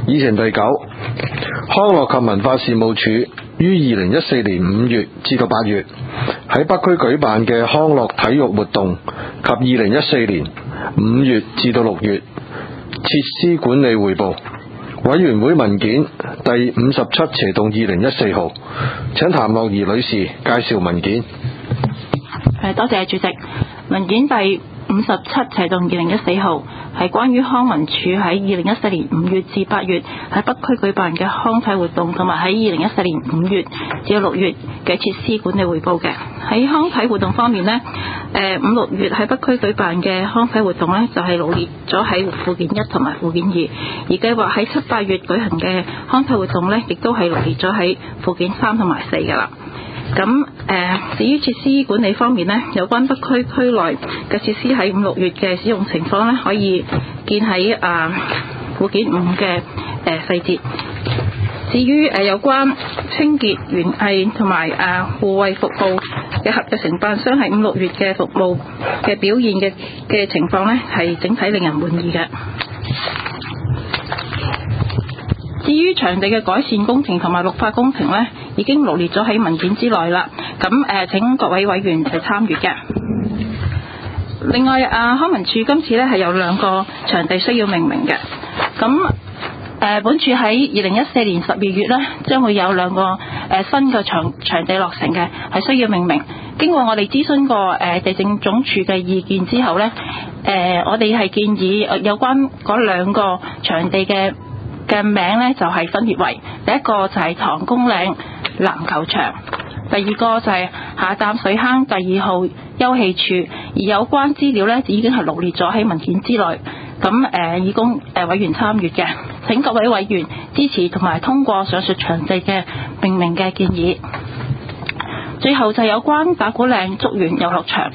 議程第9，康樂及文化事務署於2014年5月至到8月喺北區舉辦嘅康樂體育活動及2014年5月至到6月設施管理匯報。委員會文件第57/2014號，請譚樂儀女士介紹文件。 多謝主席。文件第57/2014號係關於康文署喺2014年5月至8月喺北區舉辦嘅康體活動，同埋喺2014年5月至6月嘅設施管理匯報嘅。喺康體活動方面呢，5、6月喺北區舉辦嘅康體活動呢，就係羅列咗喺附件1同埋附件2，而計劃喺7、8月舉行嘅康體活動呢，亦都係羅列咗喺附件3同埋4㗎啦。咁至於設施管理方面呢，有關北區區內嘅設施喺5、6月嘅使用情況呢，可以見喺附件5嘅細節。至於有關清潔、園藝同埋護衛服務嘅合約承辦商喺5、6月嘅服務嘅表現嘅情況呢，係整體令人滿意嘅。至於場地嘅改善工程同埋綠化工程呢，已經羅列咗喺文件之內啦。咁請各位委員參閱嘅。另外康文署今次呢係有2個場地需要命名嘅。咁本署喺2014年12月呢，將會有2個新嘅場地落成嘅，係需要命名。經過我哋諮詢過地政總署嘅意見之後呢，我哋係建議有關嗰2個場地嘅名呢，就係分別為第一個就係唐公嶺籃球場，第二個就係下淡水坑第2號休憩處，而有關資料呢，已經係羅列咗喺文件之內，咁以供委員參閱嘅。請各位委員支持同埋通過上述場地嘅命名嘅建議。最後就有關打鼓嶺竹園遊樂場，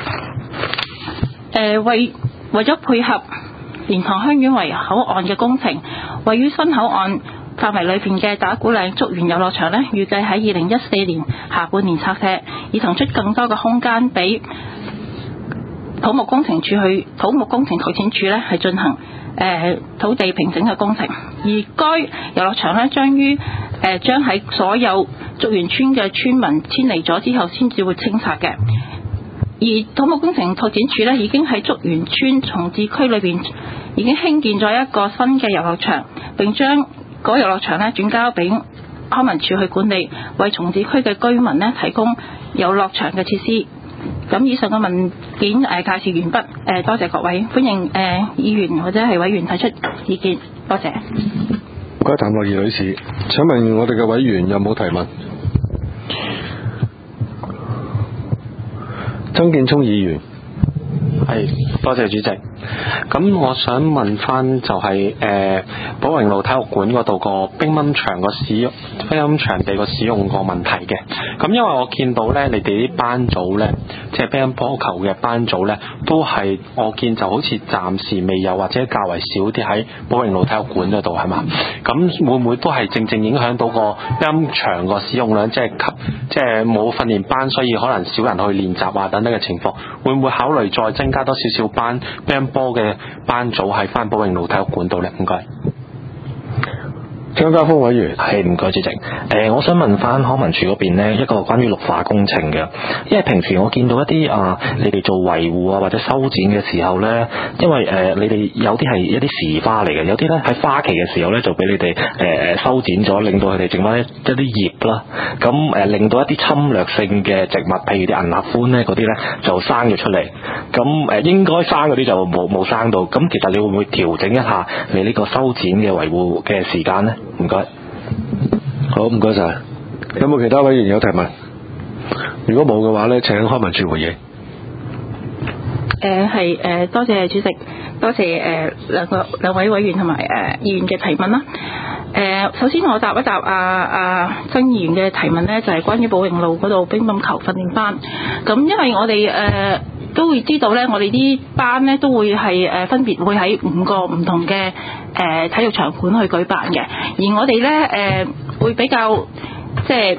為咗配合蓮塘香園圍口岸嘅工程，位於新口岸範圍裏邊嘅打鼓嶺竹園遊樂場呢，預計喺2014年下半年拆卸，以騰出更多嘅空間俾土木工程拓展署呢係進行土地平整嘅工程。而該遊樂場呢，將喺所有竹園村嘅村民遷離咗之後，先至會清拆嘅。而土木工程拓展署呢，已經喺竹園村重置區裏邊已經興建咗一個新嘅遊樂場，並將嗰遊樂場呢轉交俾康文署去管理，為重置區嘅居民呢提供遊樂場嘅設施。咁以上嘅文件介紹完畢，多謝各位，歡迎議員或者係委員提出意見，多謝。 唔該，譚樂儀女士，請問我哋嘅委員有冇提問？曾建聰議員。 係，多謝主席。咁我想問翻就係寶榮路體育館嗰度個乒乓場地個使用個問題嘅。咁因為我見到咧，你哋啲班組咧，即係乒乓波球嘅班組咧，都係我見就好似暫時未有或者較為少啲喺寶榮路體育館嗰度係嘛？咁會唔會都係正正影響到個乒乓場個使用量，即係冇訓練班，所以可能少人去練習啊等等嘅情況，會唔會考慮再增加多少班乒乓波嘅班組喺翻寶榮路體育館度咧？唔該。 張家峰委員。 係，唔該主席。我想問翻康文署嗰邊呢一個關於綠化工程嘅，因為平時我見到一啲你哋做維護或者修剪嘅時候呢，因為你哋有啲係一啲時花嚟嘅，有啲呢喺花期嘅時候呢就俾你哋修剪咗，令到佢哋剩翻一啲葉啦，咁令到一啲侵略性嘅植物，譬如啲銀合歡呢嗰啲呢就生咗出嚟，咁應該生嗰啲就冇生到，咁其實你會唔會調整一下你呢個修剪嘅維護嘅時間呢？唔該。 好，唔該晒。有冇其他委員有提問？如果冇嘅話呢，請康文署回應。 多謝主席，多謝兩位委員同埋議員嘅提問啦。首先我答一答曾議員嘅提問呢，就係關於寶榮路嗰度乒乓球訓練班。咁因為我哋都會知道呢，我哋啲班呢都會係分別會喺5個唔同嘅體育場館去舉辦嘅，而我哋呢會比較即係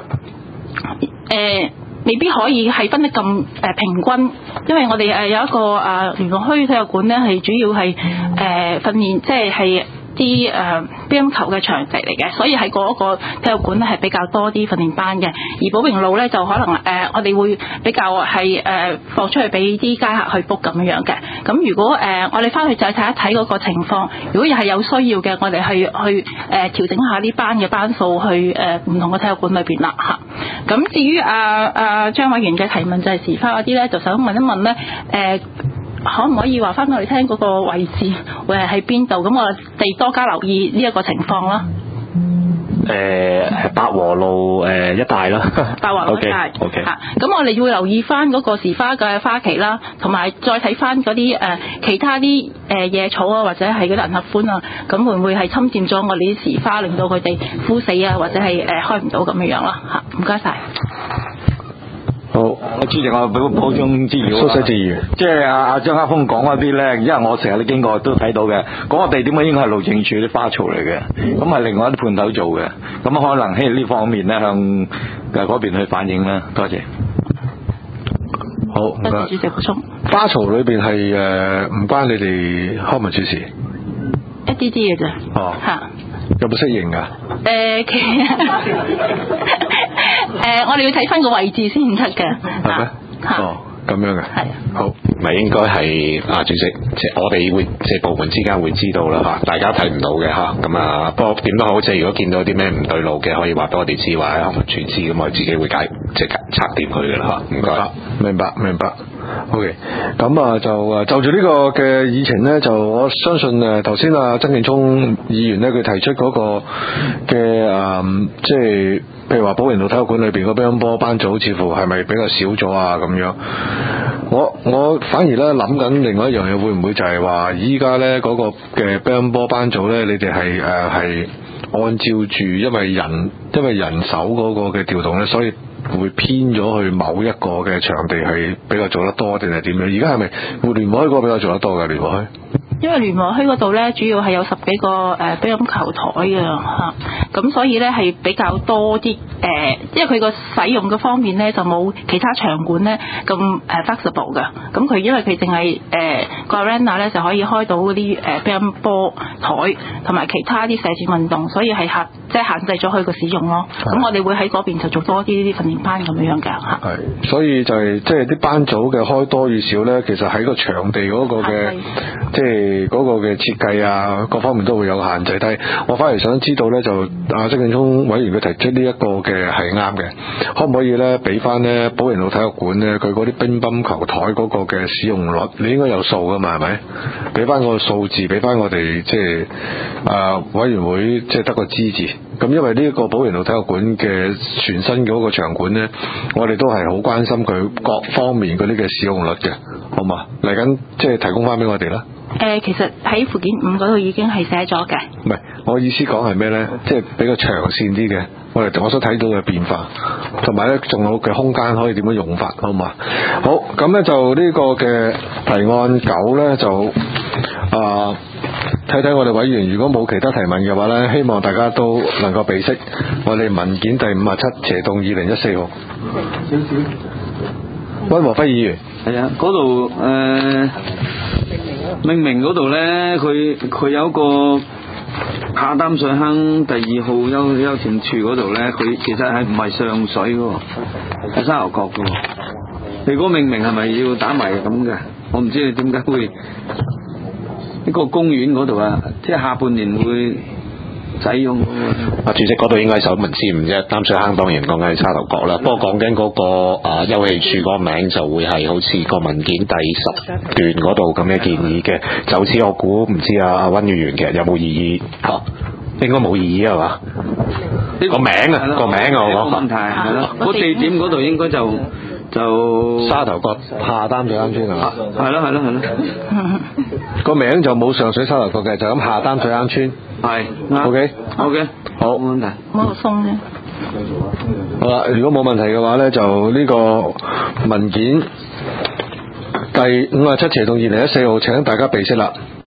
未必可以係分得咁平均，因為我哋有一個聯絡墟體育館呢係主要係訓練，即係啲乒乓球嘅場地嚟嘅，所以喺嗰個體育館咧係比較多啲訓練班嘅。而寶榮路咧就可能我哋會比較係放出去俾啲街客去 book 咁樣嘅。咁如果我哋翻去再睇一睇嗰個情況，如果又係有需要嘅，我哋去調整下呢班嘅班數去唔同嘅體育館裏邊啦嚇。咁至於張委員嘅提問就係時花嗰啲咧，就想問一問咧可唔可以話翻俾我哋聽嗰個位置會係喺邊度？咁我哋多加留意呢一個情況啦。 百和路一帶啦。 百和路一帶。 OK。 咁我哋要留意翻嗰個時花嘅花期啦，同埋再睇翻嗰啲其他啲野草啊，或者係嗰啲銀合歡啊，咁會唔會係侵佔咗我哋啲時花，令到佢哋枯死啊，或者係開唔到咁樣啦？嚇，唔該晒。 好，主席，我俾個補充資料。 蘇世志議員， 即係阿張克峰講嗰啲咧，因為我成日都經過都睇到嘅，嗰個地點應該係路政署啲花槽嚟嘅，咁係另外一啲判頭做嘅，咁可能喺呢方面咧向嗰邊去反映啦。多謝。 好，唔該。 多謝主席補充。 花槽裏邊係唔關你哋康文署事。 一啲啲嘅啫。 哦。 嚇。 有冇適應㗎？ 其實我哋要睇翻個位置先得嘅。 係咩？哦，咁樣嘅。係。好。 咪應該係主席，即係我哋會即係部門之間會知道啦嚇，大家睇唔到嘅嚇，咁不過點都好，即係如果見到啲咩唔對路嘅，可以話俾我哋知，或者康文署知，咁我自己會即係拆掂佢嘅啦嚇。唔該。明白。OK， 咁就住呢個嘅議程呢，就我相信頭先曾健聰議員呢，佢提出嗰個嘅即係譬如話寶榮路體育館裏邊個乒乓波班組似乎係咪比較少咗啊咁樣？我反而咧諗緊另外一樣嘢，會唔會就係話依家呢嗰個嘅乒乓波班組呢，你哋係按照住因為人手嗰個嘅調動呢，所以會偏咗去某一個嘅場地係比較做得多定係點樣？而家係咪聯和墟嗰個比較做得多嘅聯和墟？ 因為聯和墟嗰度咧，主要係有10幾個乒乓球台嘅嚇，咁所以咧係比較多啲因為佢個使用嘅方面咧就冇其他場館咧咁flexible 嘅，咁佢因為佢淨係個 arena 咧就可以開到嗰啲乒乓波台同埋其他啲射箭運動，所以係即係限制咗佢個使用咯。咁我哋會喺嗰邊就做多啲呢啲訓練班咁樣嘅嚇。 係，所以就係即係啲班組嘅開多與少咧，其實喺個場地嗰個嘅即係嗰個嘅設計啊，各方面都會有限制。但係我反而想知道咧，就曾健聰委員佢提出呢一個嘅係啱嘅，可唔可以咧俾翻咧寶榮路體育館咧佢嗰啲乒乓球台嗰個嘅使用率，你應該有數噶嘛，係咪？俾翻個數字，俾翻我哋即係委員會即係得個知字。咁因為呢一個寶榮路體育館嘅全新嗰個場館咧，我哋都係好關心佢各方面嗰啲嘅使用率嘅，好嘛？嚟緊即係提供翻俾我哋啦。 其實喺附件5嗰度已經係寫咗嘅。 唔係，我意思講係咩咧？即係比較長線啲嘅，我所睇到嘅變化，同埋咧仲有嘅空間可以點樣用法，好嘛？好，咁咧就呢個嘅提案9咧就睇睇我哋委員，如果冇其他提問嘅話咧，希望大家都能夠備悉我哋文件第57/2014號。溫和輝議員， 係啊，嗰度命名嗰度咧，佢有一個下擔水坑第2號休憩處嗰度咧，佢其實係唔係上水嘅，係沙頭角嘅。你嗰個命名係咪要打埋咁嘅？我唔知你點解會呢個公園嗰度啊，即係下半年會使用。 主席嗰度應該係守門先啫，擔水坑當然講緊係沙頭角啦。不過講緊嗰個休憩處嗰個名就會係好似個文件第10段嗰度咁嘅建議嘅，就似我估唔知阿溫議員其實有冇異議？應該冇異議係嘛？個名啊，個名我講。 冇問題係咯，個地點嗰度應該就沙頭角下擔水坑村係嘛？ 係咯。 個名就冇上水沙頭角嘅，就咁下擔水坑村。 係。 OK，好， 冇問題。 冇鬆啫。 好啦，如果冇問題嘅話咧，就呢個文件第57/2014號，請大家備悉啦。